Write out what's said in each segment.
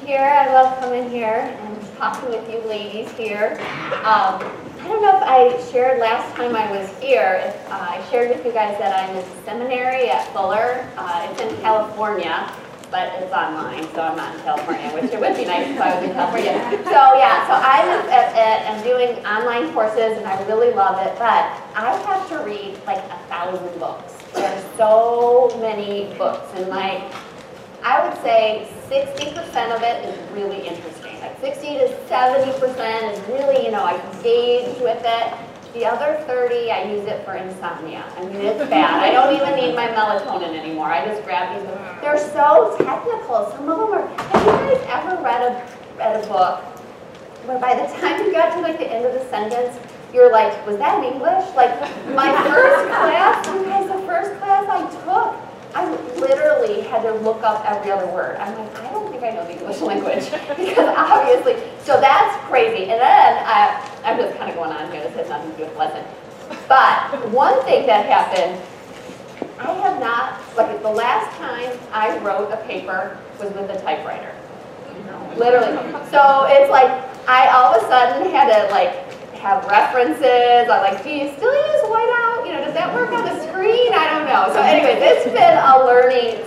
here. I love coming here and talking with you ladies here. I don't know if I shared last time I was here, if I shared with you guys that I'm in seminary at Fuller. It's in California, but it's online, so I'm not in California, which it would be nice if I was in California. So yeah, so I'm doing online courses and I really love it, but I have to read like 1,000 books. There's so many books, and I would say 60% of it is really interesting. Like 60 to 70% is really, I can engage with it. The other 30, I use it for insomnia. I mean, it's bad. I don't even need my melatonin anymore. I just grab these books. They're so technical. Some of them are, have you guys ever read a book where by the time you got to like the end of the sentence, you're like, was that in English? Like my first class, you guys, the first class I took, I literally had to look up every other word. I'm like, I don't think I know the English language because obviously, so that's crazy. And then I'm just kind of going on here. This has nothing to do with the lesson. But one thing that happened, I have not, like the last time I wrote a paper was with a typewriter. Literally. So it's like, I all of a sudden had to like have references. I'm like, do you still use whiteout? Does that work on the screen? I don't know. So anyways, it's been a learning,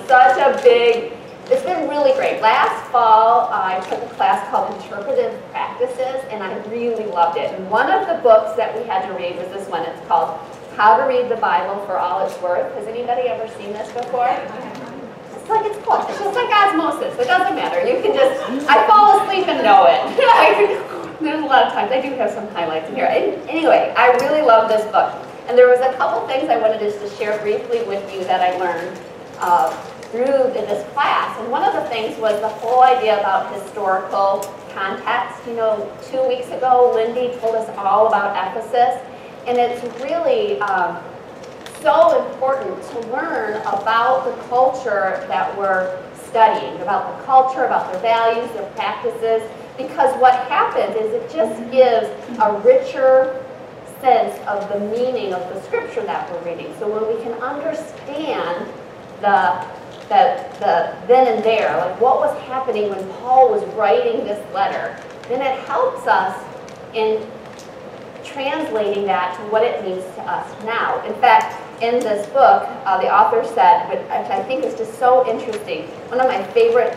it's been really great. Last fall, I took a class called Interpretive Practices, and I really loved it. And one of the books that we had to read was this one. It's called How to Read the Bible for All It's Worth. Has anybody ever seen this before? It's cool. It's just like osmosis. It doesn't matter. You can just, I fall asleep and know it. There's a lot of times. I do have some highlights in here. Anyway, I really love this book. And there was a couple things I wanted just to share briefly with you that I learned through this class. And one of the things was the whole idea about historical context. 2 weeks ago, Lindy told us all about Ephesus. And it's really so important to learn about the culture that we're studying, about the culture, about their values, their practices, because what happens is it just gives a richer sense of the meaning of the scripture that we're reading. So when we can understand the then and there, like what was happening when Paul was writing this letter, then it helps us in translating that to what it means to us now. In fact, in this book, the author said, which I think is just so interesting, one of my favorite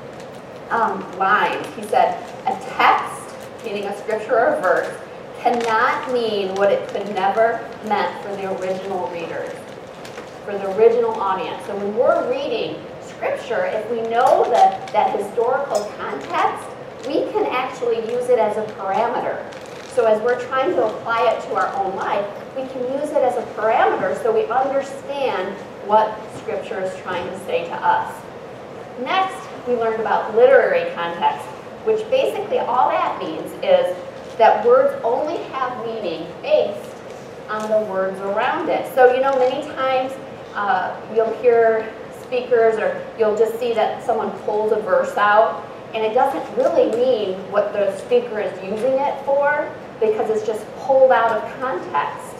lines, he said, a text, meaning a scripture or a verse, cannot mean what it could never meant for the original readers, for the original audience. So when we're reading scripture, if we know that historical context, we can actually use it as a parameter. So as we're trying to apply it to our own life, we can use it as a parameter so we understand what scripture is trying to say to us. Next, we learned about literary context, which basically all that means is that words only have meaning based on the words around it. So, many times you'll hear speakers or you'll just see that someone pulls a verse out and it doesn't really mean what the speaker is using it for because it's just pulled out of context.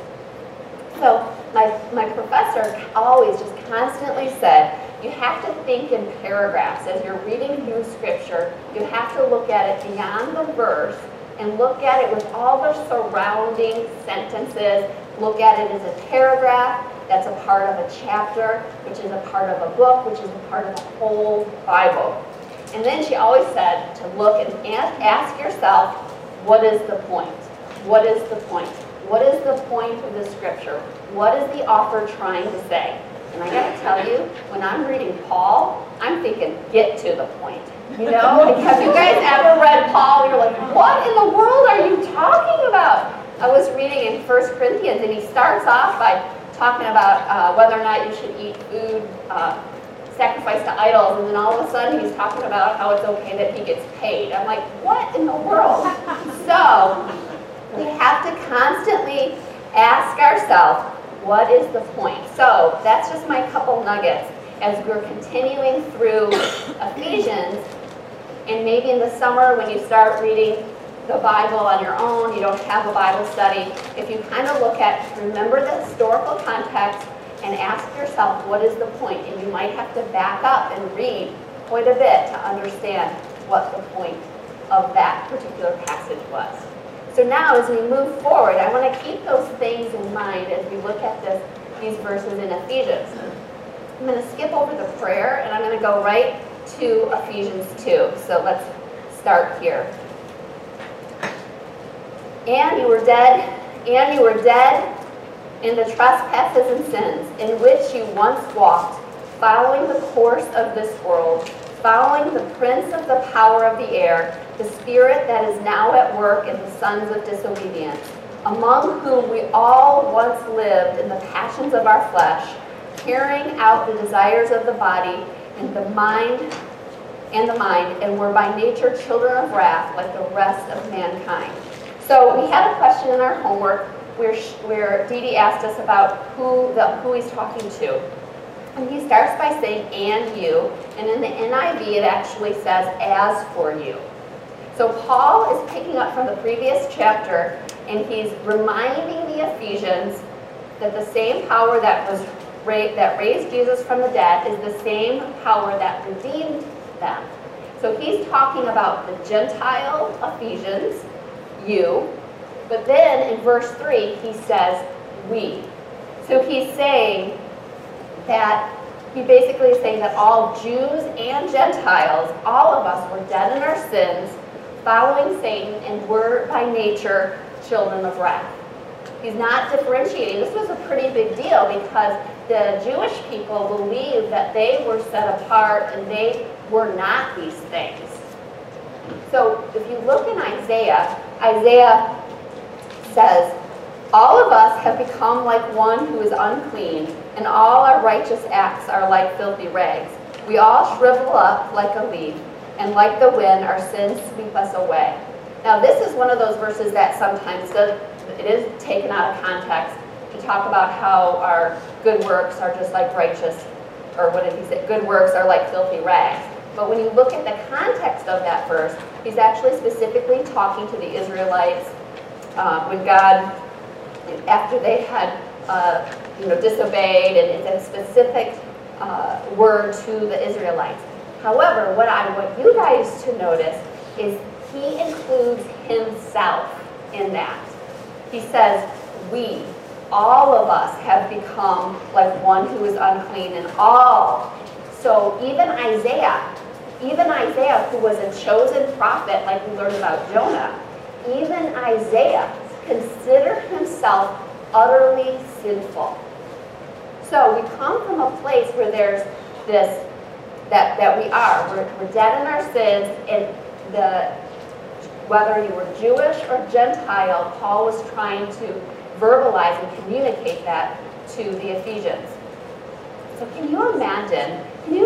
So my professor always just constantly said, you have to think in paragraphs. As you're reading through scripture, you have to look at it beyond the verse and look at it with all the surrounding sentences. Look at it as a paragraph that's a part of a chapter, which is a part of a book, which is a part of the whole Bible. And then she always said to look and ask yourself, what is the point? What is the point? What is the point of the scripture? What is the author trying to say? And I gotta tell you, when I'm reading Paul, I'm thinking, get to the point. Have you guys ever read Paul? You're like, what in the world are you talking about? I was reading in 1 Corinthians, and he starts off by talking about whether or not you should eat food sacrificed to idols, and then all of a sudden he's talking about how it's okay that he gets paid. I'm like, what in the world? So we have to constantly ask ourselves, what is the point? So that's just my couple nuggets as we're continuing through Ephesians. And maybe in the summer when you start reading the Bible on your own, you don't have a Bible study, if you kind of remember the historical context and ask yourself, what is the point? And you might have to back up and read quite a bit to understand what the point of that particular passage was. So now as we move forward, I want to keep those things in mind as we look at these verses in Ephesians. I'm going to skip over the prayer and I'm going to go right to Ephesians 2. So let's start here. And you were dead in the trespasses and sins in which you once walked, following the course of this world, following the prince of the power of the air, the spirit that is now at work in the sons of disobedience, among whom we all once lived in the passions of our flesh, carrying out the desires of the body and the mind, and were by nature children of wrath like the rest of mankind. So we had a question in our homework where Dee Dee asked us about who he's talking to. And he starts by saying, and you, and in the NIV it actually says, as for you. So Paul is picking up from the previous chapter, and he's reminding the Ephesians that the same power that raised Jesus from the dead is the same power that redeemed them. So he's talking about the Gentile Ephesians, you, but then in verse 3 he says, we. So he's saying that he basically is saying that all Jews and Gentiles, all of us were dead in our sins, following Satan, and were by nature children of wrath. He's not differentiating. This was a pretty big deal because the Jewish people believed that they were set apart and they were not these things. So if you look in Isaiah, Isaiah says, all of us have become like one who is unclean, and all our righteous acts are like filthy rags. We all shrivel up like a leaf, and like the wind, our sins sweep us away. Now this is one of those verses that sometimes it is taken out of context to talk about how our good works are just like righteous, or what did he say? Good works are like filthy rags. But when you look at the context of that verse, he's actually specifically talking to the Israelites when God, after they had disobeyed, and it's a specific word to the Israelites. However, what I want you guys to notice is he includes himself in that. He says, we, all of us have become like one who is unclean, and all. So even Isaiah, who was a chosen prophet, like we learned about Jonah, even Isaiah considered himself utterly sinful. So we come from a place where there's this, that we are. We're dead in our sins, and whether you were Jewish or Gentile, Paul was trying to verbalize and communicate that to the Ephesians. So can you imagine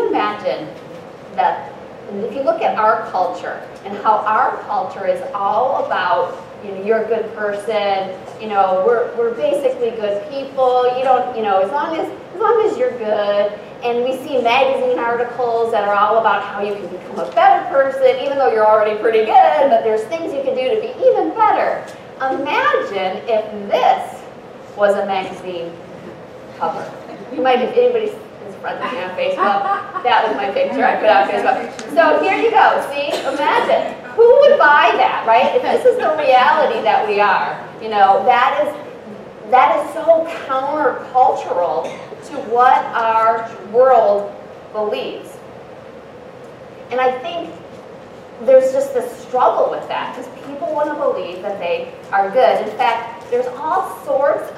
that if you look at our culture and how our culture is all about, you're a good person, we're basically good people, as long as you're good, and we see magazine articles that are all about how you can become a better person, even though you're already pretty good, but there's things you can do to be even better. Imagine if this was a magazine cover. You might, if anybody's friends with me on Facebook, that was my picture I put out on Facebook. So here you go, see, imagine. Who would buy that, right? If this is the reality that we are, that is so countercultural to what our world believes. And I think there's just this struggle with that because people want to believe that they are good. In fact, there's all sorts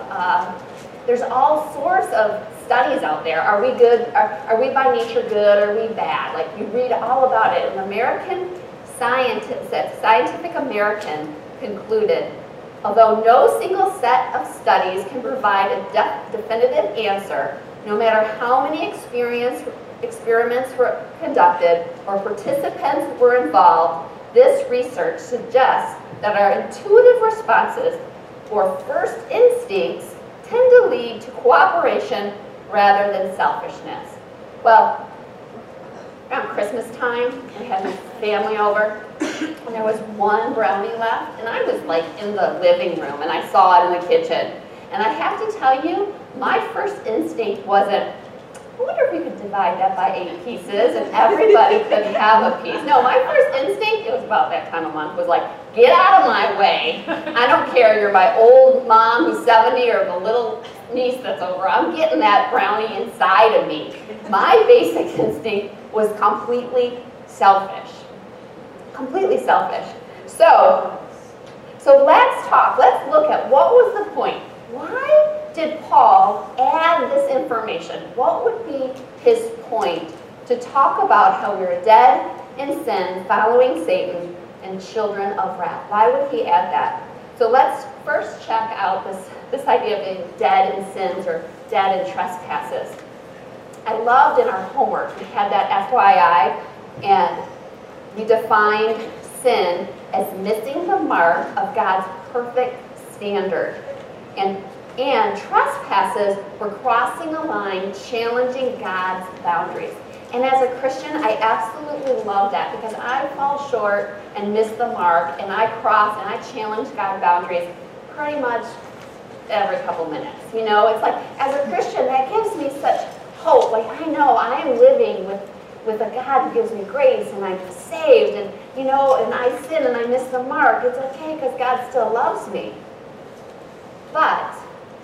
of studies out there. Are we good? Are we by nature good? Or are we bad? Like you read all about it. An American Scientific American concluded, although no single set of studies can provide a definitive answer, no matter how many experiments were conducted or participants were involved, this research suggests that our intuitive responses or first instincts tend to lead to cooperation rather than selfishness. Well, around Christmas time, we had my family over, and there was one brownie left, and I was like in the living room, and I saw it in the kitchen. And I have to tell you, my first instinct wasn't, I wonder if we could divide that by 8 pieces and everybody could have a piece. No, my first instinct, it was about that time of month, was like, get out of my way. I don't care, you're my old mom who's 70 or the little niece that's over. I'm getting that brownie inside of me. My basic instinct was completely selfish. Completely selfish. So let's look at what was the point. Why did Paul add this information? What would be his point to talk about how we're dead in sin, following Satan, and children of wrath? Why would he add that? So let's first check out this idea of being dead in sins or dead in trespasses. I loved in our homework, we had that FYI, and we defined sin as missing the mark of God's perfect standard. And trespasses were crossing a line, challenging God's boundaries. And as a Christian, I absolutely love that because I fall short and miss the mark, and I cross and I challenge God's boundaries pretty much every couple minutes. You know, it's like, as a Christian, that gives me such hope. Like, I know I am living with a God who gives me grace, and I'm saved, and, you know, and I sin and I miss the mark. It's okay because God still loves me. But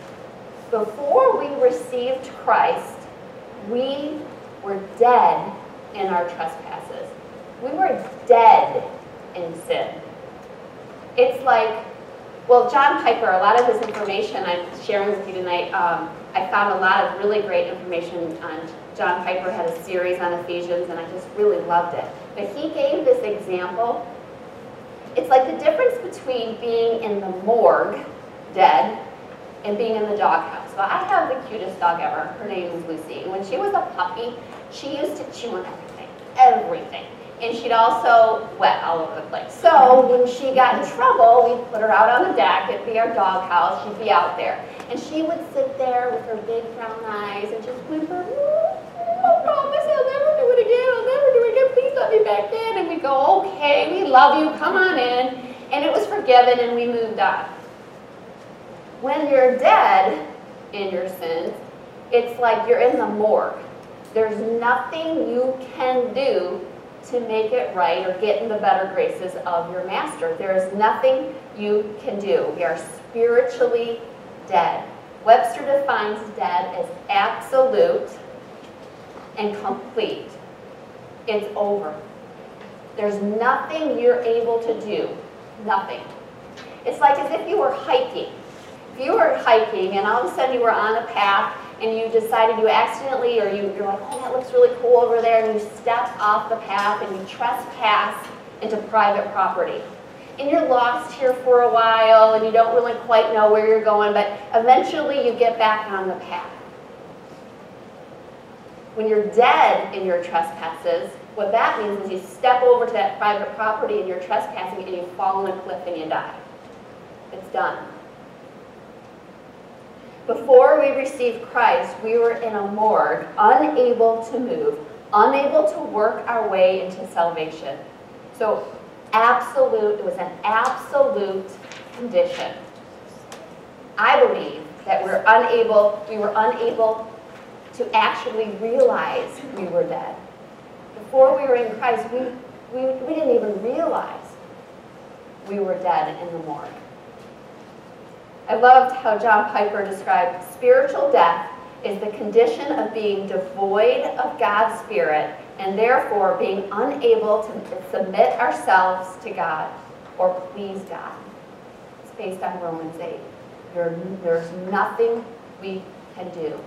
before we received Christ, we were dead in our trespasses. We were dead in sin. It's like, well, John Piper, a lot of this information I'm sharing with you tonight, I found a lot of really great information on John Piper had a series on Ephesians, and I just really loved it. But he gave this example. It's like the difference between being in the morgue, dead, and being in the doghouse. So I have the cutest dog ever. Her name is Lucy. And when she was a puppy, she used to chew on everything. And she'd also wet all over the place. So when she got in trouble, we'd put her out on the deck. It'd be our doghouse. She'd be out there. And she would sit there with her big brown eyes and just whimper, I promise I'll never do it again. I'll never do it again. Please let me back in. And we'd go, okay, we love you. Come on in. And it was forgiven, and we moved on. When you're dead in your sins, it's like you're in the morgue. There's nothing you can do to make it right or get in the better graces of your master. There is nothing you can do. We are spiritually dead. Webster defines dead as absolute and complete. It's over. There's nothing you're able to do. Nothing. It's like as if you were hiking. If you were hiking and all of a sudden you were on a path and you decided you accidentally, or you're like, oh, that looks really cool over there, and you step off the path and you trespass into private property. And you're lost here for a while and you don't really quite know where you're going, but eventually you get back on the path. When you're dead in your trespasses, what that means is you step over to that private property and you're trespassing and you fall on a cliff and you die. It's done. Before we received Christ, we were in a morgue, unable to move, unable to work our way into salvation. So it was an absolute condition. I believe that we were unable to actually realize we were dead. Before we were in Christ, we didn't even realize we were dead in the morgue. I loved how John Piper described spiritual death is the condition of being devoid of God's Spirit and therefore being unable to submit ourselves to God or please God. It's based on Romans 8. There's nothing we can do.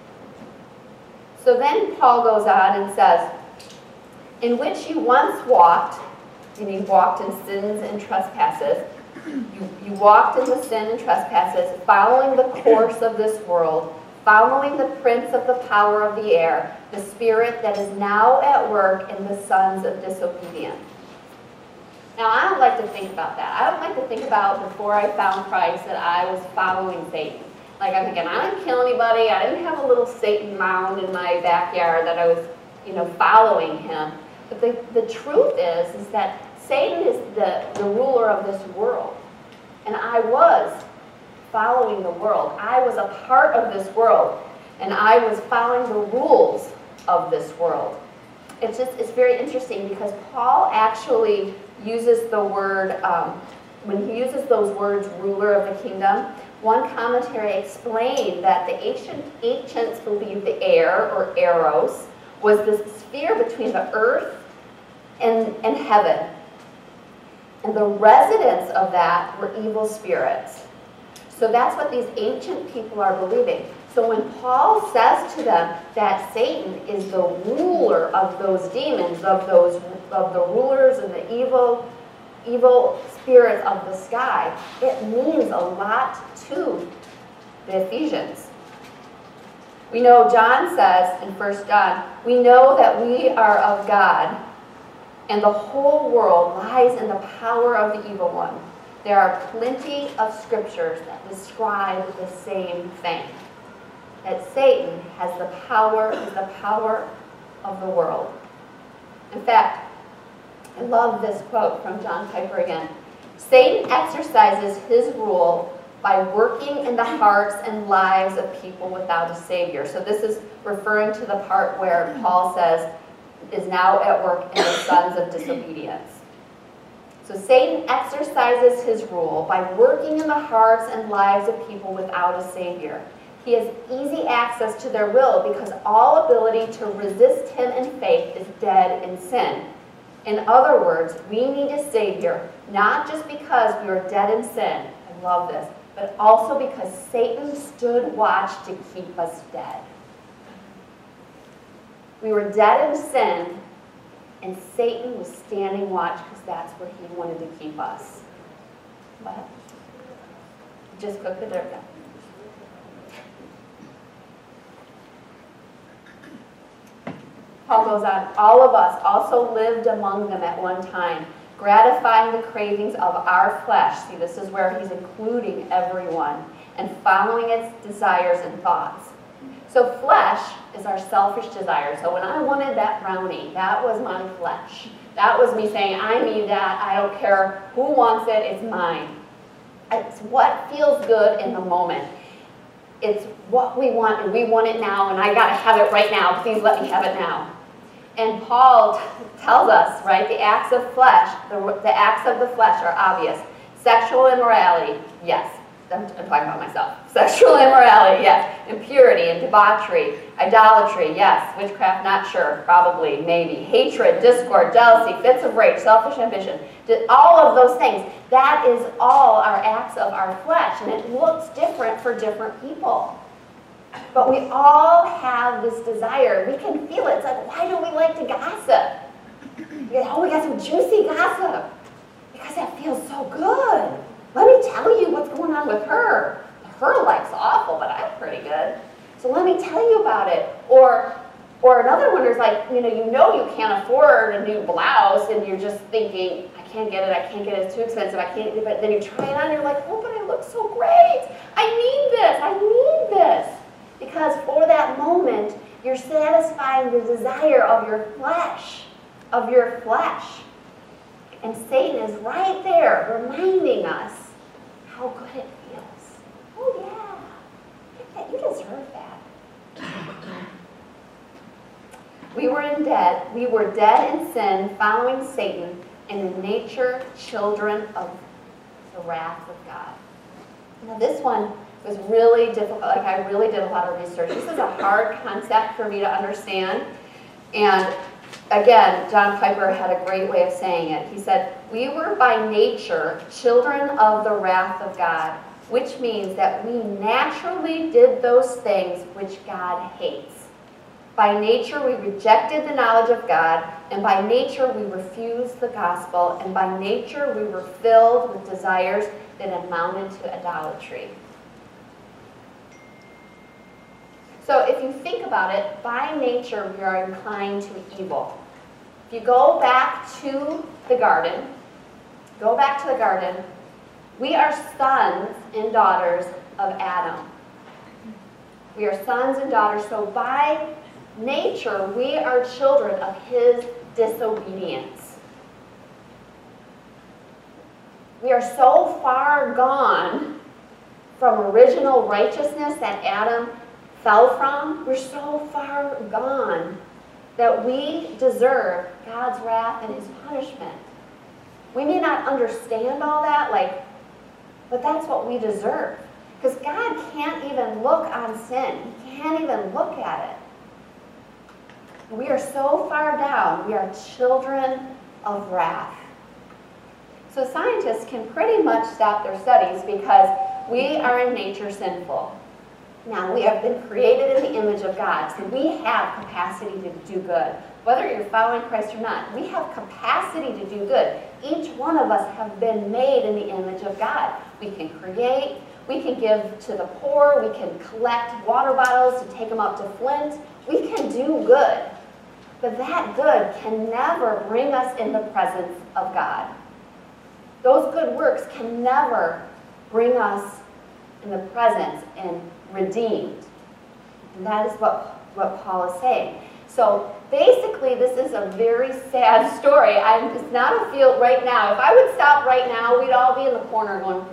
So then Paul goes on and says, in which you once walked, and you walked in sins and trespasses, you walked in the sin and trespasses, following the course of this world, following the prince of the power of the air, the spirit that is now at work in the sons of disobedience. Now, I don't like to think about that. I don't like to think about before I found Christ that I was following Satan. Like, I'm thinking, I didn't kill anybody. I didn't have a little Satan mound in my backyard that I was, following him. But the truth is that Satan is the ruler of this world. And I was following the world. I was a part of this world. and I was following the rules of this world. It's very interesting because Paul actually uses the word, when he uses those words, ruler of the kingdom, one commentary explained that the ancients believed the air, or eros, was this sphere between the earth and heaven. And the residents of that were evil spirits. So that's what these ancient people are believing. So when Paul says to them that Satan is the ruler of those demons, of the rulers and the evil spirits of the sky, it means a lot to the Ephesians. We know John says in 1 John, we know that we are of God, and the whole world lies in the power of the evil one. There are plenty of scriptures that describe the same thing, that Satan has the power of the world. In fact, I love this quote from John Piper again. Satan exercises his rule by working in the hearts and lives of people without a Savior. So this is referring to the part where Paul says, is now at work in the sons of disobedience. So Satan exercises his rule by working in the hearts and lives of people without a Savior. He has easy access to their will because all ability to resist him in faith is dead in sin. In other words, we need a Savior, not just because we were dead in sin, I love this, but also because Satan stood watch to keep us dead. We were dead in sin, and Satan was standing watch because that's where he wanted to keep us. What? Just cook the dirt down. Paul goes on, all of us also lived among them at one time, gratifying the cravings of our flesh. See, this is where he's including everyone, and following its desires and thoughts. So flesh is our selfish desire. So when I wanted that brownie, that was my flesh. That was me saying, I need that. I don't care who wants it. It's mine. It's what feels good in the moment. It's what we want, and we want it now, and I got to have it right now. Please let me have it now. And Paul tells us, right, the acts of flesh, the acts of the flesh are obvious. Sexual immorality, yes. I'm talking about myself. Sexual immorality, yes. Impurity and debauchery. Idolatry, yes. Witchcraft, not sure. Probably, maybe. Hatred, discord, jealousy, fits of rage, selfish ambition. All of those things. That is all our acts of our flesh. And it looks different for different people. But we all have this desire. We can feel it. It's like, why do we like to gossip? Oh, we got some juicy gossip. Because that feels so good. Let me tell you what's going on with her. Her life's awful, but I'm pretty good. So let me tell you about it. Or another one is like, you know you can't afford a new blouse, and you're just thinking, I can't get it, it's too expensive, I can't, but then you try it on, and you're like, oh, but I look so great. I need this. Because for that moment, you're satisfying the desire of your flesh, And Satan is right there reminding us how good it feels. Oh yeah, you deserve that. We were dead in sin, following Satan, and in nature, children of the wrath of God. Now this one was really difficult. Like, I really did a lot of research. This is a hard concept for me to understand. And again, John Piper had a great way of saying it. He said, we were by nature children of the wrath of God, which means that we naturally did those things which God hates. By nature, we rejected the knowledge of God, and by nature, we refused the gospel, and by nature, we were filled with desires that amounted to idolatry. So if you think about it, by nature, we are inclined to evil. If you go back to the garden, we are sons and daughters of Adam. We are sons and daughters, so by nature, we are children of his disobedience. We are so far gone from original righteousness that Adam fell from, we're so far gone that we deserve God's wrath and his punishment. We may not understand all that, but that's what we deserve. Because God can't even look on sin. He can't even look at it. We are so far down. We are children of wrath. So scientists can pretty much stop their studies because we are in nature sinful. Now, we have been created in the image of God, so we have capacity to do good. Whether you're following Christ or not, we have capacity to do good. Each one of us have been made in the image of God. We can create, we can give to the poor, we can collect water bottles to take them up to Flint. We can do good. But that good can never bring us in the presence of God. Those good works can never bring us in the presence and redeemed. And that is what Paul is saying. So basically, this is a very sad story. It's not a field right now. If I would stop right now, we'd all be in the corner going,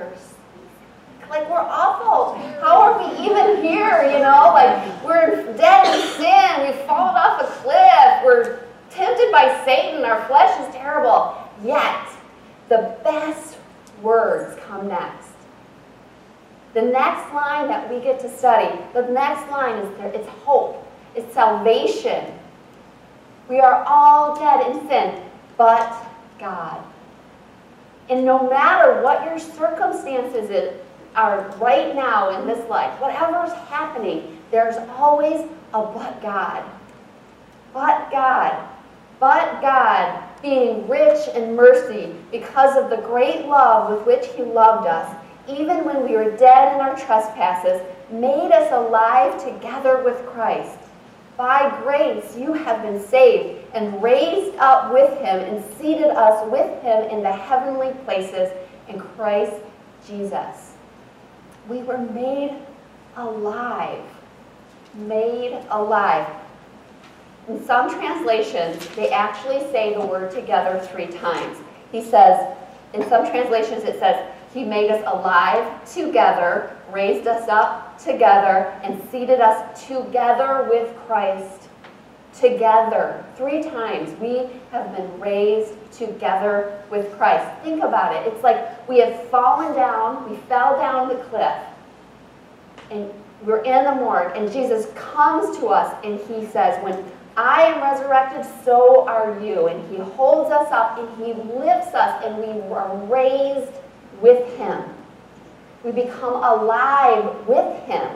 like, we're awful. How are we even here, we're dead in sin. We've fallen off a cliff. We're tempted by Satan. Our flesh is terrible. Yet, the best words come next. The next line that we get to study, the next line is it's hope. It's salvation. We are all dead in sin, but God. And no matter what your circumstances are right now in this life, whatever's happening, there's always a but God. But God. But God, being rich in mercy because of the great love with which he loved us, even when we were dead in our trespasses, made us alive together with Christ. By grace you have been saved and raised up with him and seated us with him in the heavenly places in Christ Jesus. We were made alive. Made alive. In some translations, they actually say the word together 3 times. He says, in some translations it says, he made us alive together, raised us up together, and seated us together with Christ. Together. 3 times we have been raised together with Christ. Think about it. It's like we have fallen down, we fell down the cliff, and we're in the morgue, and Jesus comes to us, and he says, when I am resurrected, so are you. And he holds us up, and he lifts us, and we are raised with him. We become alive with him.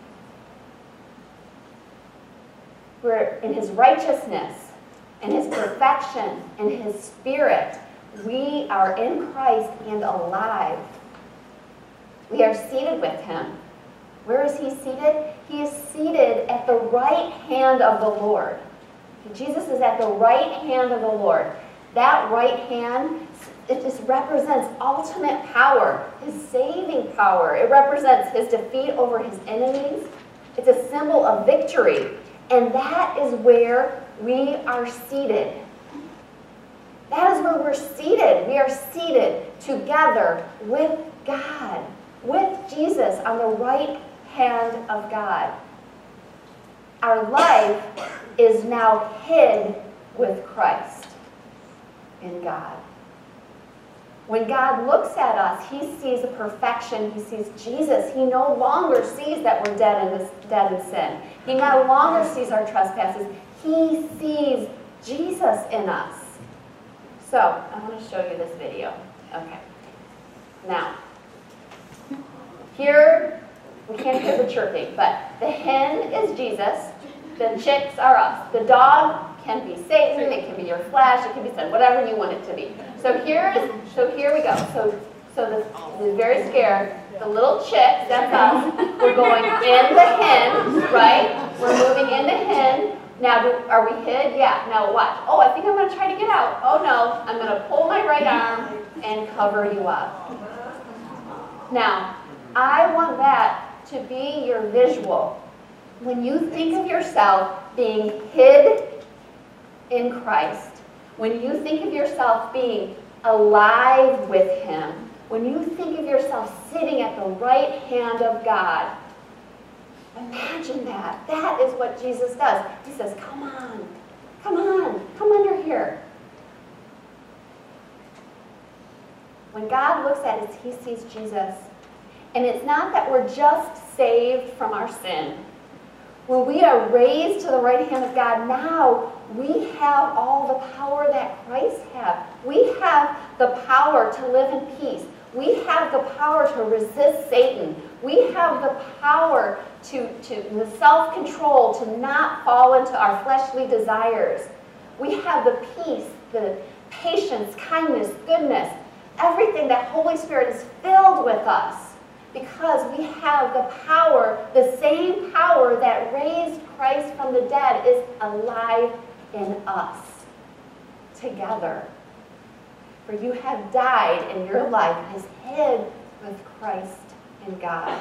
We're in his righteousness and his perfection and his spirit. We are in Christ and alive. We are seated with him. Where is he seated? He is seated at the right hand of the Lord. Jesus is at the right hand of the Lord. That right hand, it just represents ultimate power, his saving power. It represents his defeat over his enemies. It's a symbol of victory. And that is where we are seated. That is where we're seated. We are seated together with God, with Jesus on the right hand of God. Our life is now hid with Christ in God. When God looks at us, he sees a perfection. He sees Jesus. He no longer sees that we're dead in sin. He no longer sees our trespasses. He sees Jesus in us. So, I want to show you this video. Okay. Now, here, we can't hear the chirping, but the hen is Jesus. The chicks are us. The dog can be Satan, it can be your flesh, it can be sin, whatever you want it to be. So here we go. So this very scared. The little chick, that's us. We're going in the hen, right? We're moving in the hen. Now, are we hid? Yeah. Now watch. Oh, I think I'm going to try to get out. Oh no, I'm going to pull my right arm and cover you up. Now, I want that to be your visual. When you think of yourself being hid in Christ, when you think of yourself being alive with him, when you think of yourself sitting at the right hand of God, Imagine that. That is what Jesus does. He says, come on, come on, come under here. When God looks at us, he sees Jesus. And it's not that we're just saved from our sin. When we are raised to the right hand of God, now we have all the power that Christ had. We have the power to live in peace. We have the power to resist Satan. We have the power the self-control to not fall into our fleshly desires. We have the peace, the patience, kindness, goodness, everything that Holy Spirit is filled with us. Because we have the power, the same power that raised Christ from the dead is alive in us together. For you have died and your life is hid with Christ in God.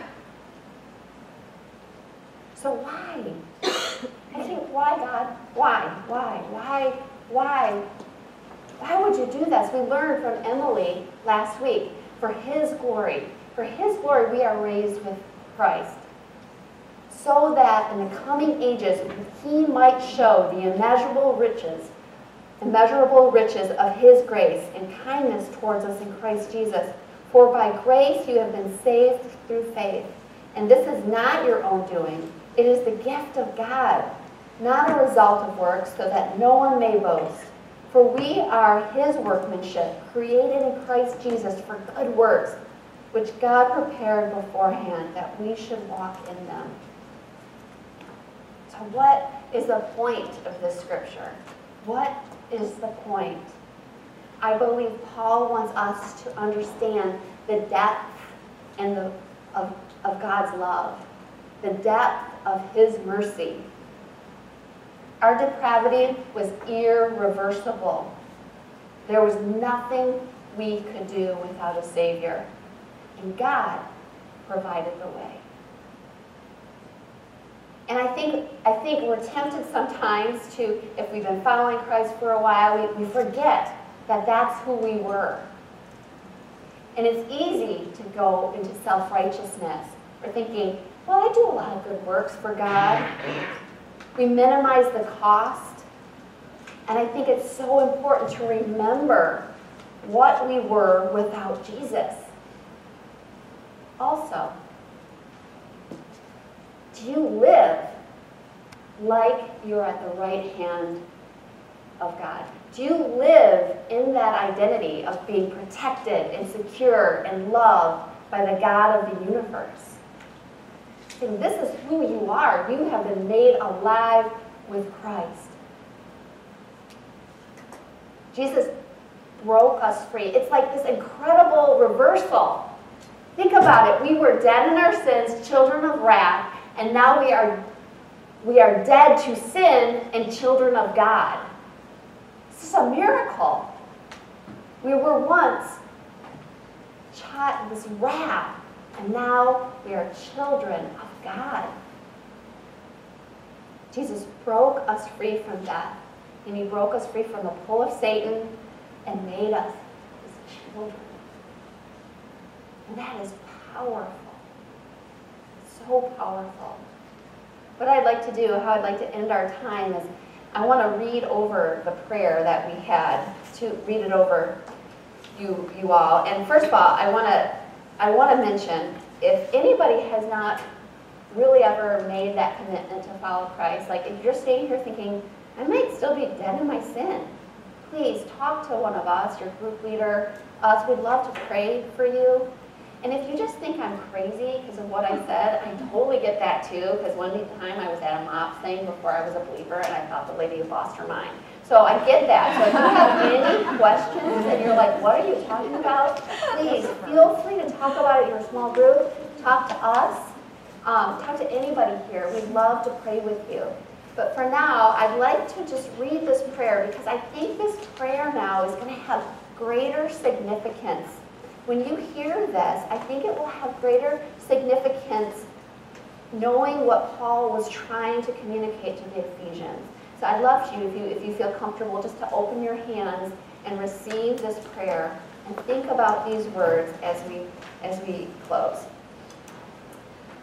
So why? I think, why, God? Why? Why would you do this? We learned from Emily last week. For his glory. For his glory, we are raised with Christ, so that in the coming ages he might show the immeasurable riches of his grace and kindness towards us in Christ Jesus. For by grace you have been saved through faith. And this is not your own doing. It is the gift of God, not a result of works, so that no one may boast. For we are his workmanship, created in Christ Jesus for good works, which God prepared beforehand that we should walk in them. So what is the point of this scripture? What is the point? I believe Paul wants us to understand the depth and of God's love, the depth of his mercy. Our depravity was irreversible. There was nothing we could do without a Savior. And God provided the way. And I think we're tempted sometimes to, if we've been following Christ for a while, we forget that that's who we were. And it's easy to go into self-righteousness. We're thinking, well, I do a lot of good works for God. We minimize the cost. And I think it's so important to remember what we were without Jesus. Also, do you live like you're at the right hand of God? Do you live in that identity of being protected and secure and loved by the God of the universe? And this is who you are. You have been made alive with Christ. Jesus broke us free. It's like this incredible reversal. Think about it. We were dead in our sins, children of wrath, and now we are dead to sin and children of God. This is a miracle. We were once this wrath, and now we are children of God. Jesus broke us free from death, and he broke us free from the pull of Satan and made us his children. And that is powerful. So powerful. What I'd like to do, how I'd like to end our time is I want to read over the prayer that we had, to read it over you all. And first of all, I want to mention, if anybody has not really ever made that commitment to follow Christ, like if you're staying here thinking, I might still be dead in my sin, please talk to one of us, your group leader, us. We'd love to pray for you. And if you just think I'm crazy because of what I said, I totally get that too, because one time I was at a MOPS thing before I was a believer, and I thought the lady had lost her mind. So I get that. So if you have any questions and you're like, what are you talking about? Please feel free to talk about it in your small group. Talk to us. Talk to anybody here. We'd love to pray with you. But for now, I'd like to just read this prayer, because I think this prayer now is going to have greater significance. When you hear this, I think it will have greater significance knowing what Paul was trying to communicate to the Ephesians. So I'd love you, if you feel comfortable, just to open your hands and receive this prayer and think about these words as we close.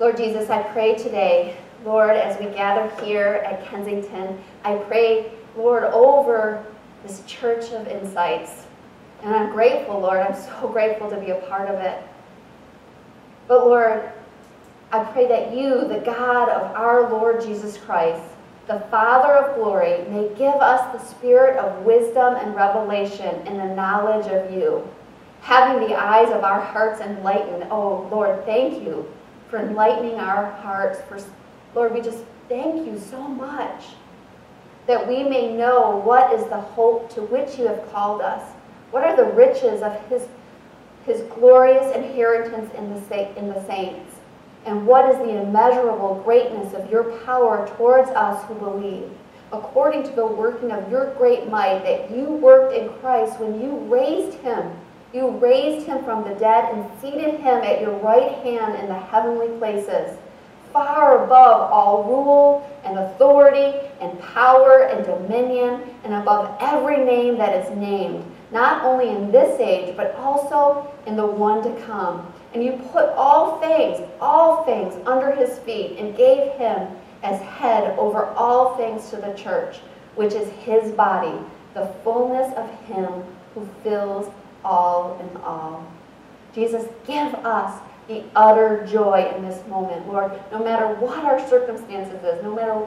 Lord Jesus, I pray today, Lord, as we gather here at Kensington, I pray, Lord, over this Church of Insights. And I'm grateful, Lord. I'm so grateful to be a part of it. But Lord, I pray that you, the God of our Lord Jesus Christ, the Father of glory, may give us the spirit of wisdom and revelation in the knowledge of you, having the eyes of our hearts enlightened. Oh, Lord, thank you for enlightening our hearts. Lord, we just thank you so much that we may know what is the hope to which you have called us. What are the riches of his glorious inheritance in the saints? And what is the immeasurable greatness of your power towards us who believe, according to the working of your great might that you worked in Christ when you raised him? You raised him from the dead and seated him at your right hand in the heavenly places, far above all rule and authority and power and dominion, and above every name that is named, not only in this age, but also in the one to come. And you put all things under his feet and gave him as head over all things to the church, which is his body, the fullness of him who fills all in all. Jesus, give us the utter joy in this moment, Lord, no matter what our circumstances is, no matter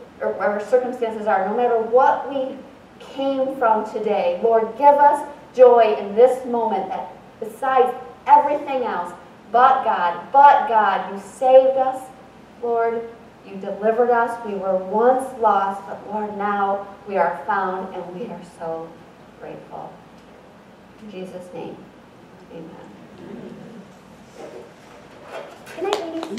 what we came from today. Lord, give us joy in this moment that besides everything else, but God, you saved us, Lord, you delivered us. We were once lost, but Lord, now we are found, and we are so grateful. In Jesus' name, amen.